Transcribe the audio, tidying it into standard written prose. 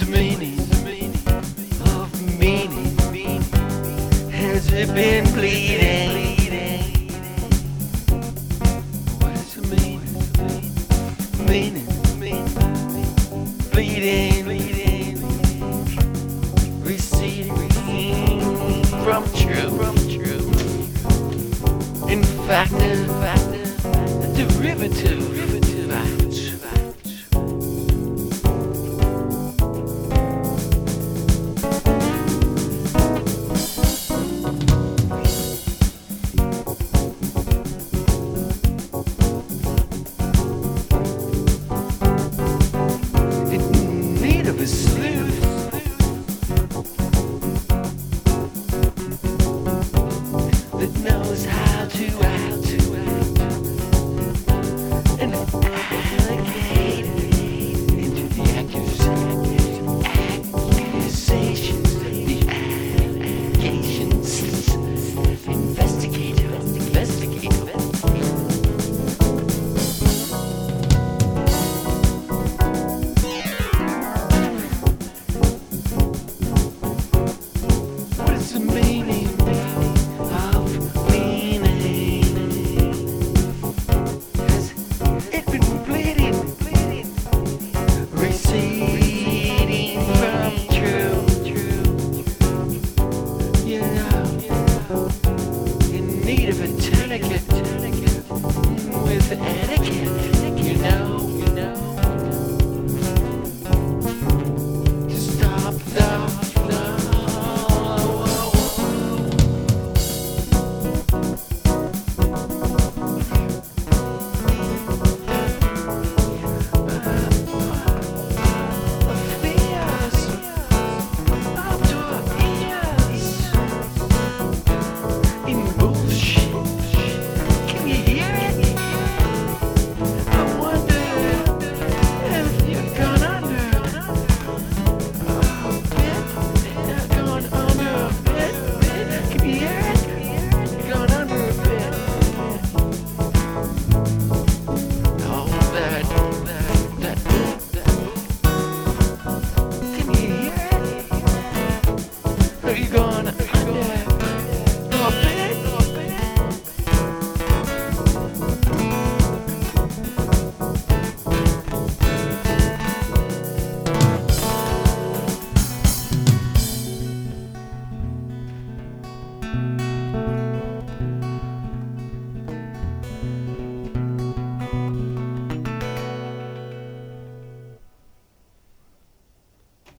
meaning of meaning? Has it been bleeding? What is the meaning? Bleeding, receding from true. In fact, a derivative. Of a sleuth that knows how to act and allocate into the accusations, the allegations, investigate. The meaning of meaning. Has it been bleeding, receding from true? You know, in need of a tourniquet with etiquette. You know, to stop the flow. Are you gonna up it?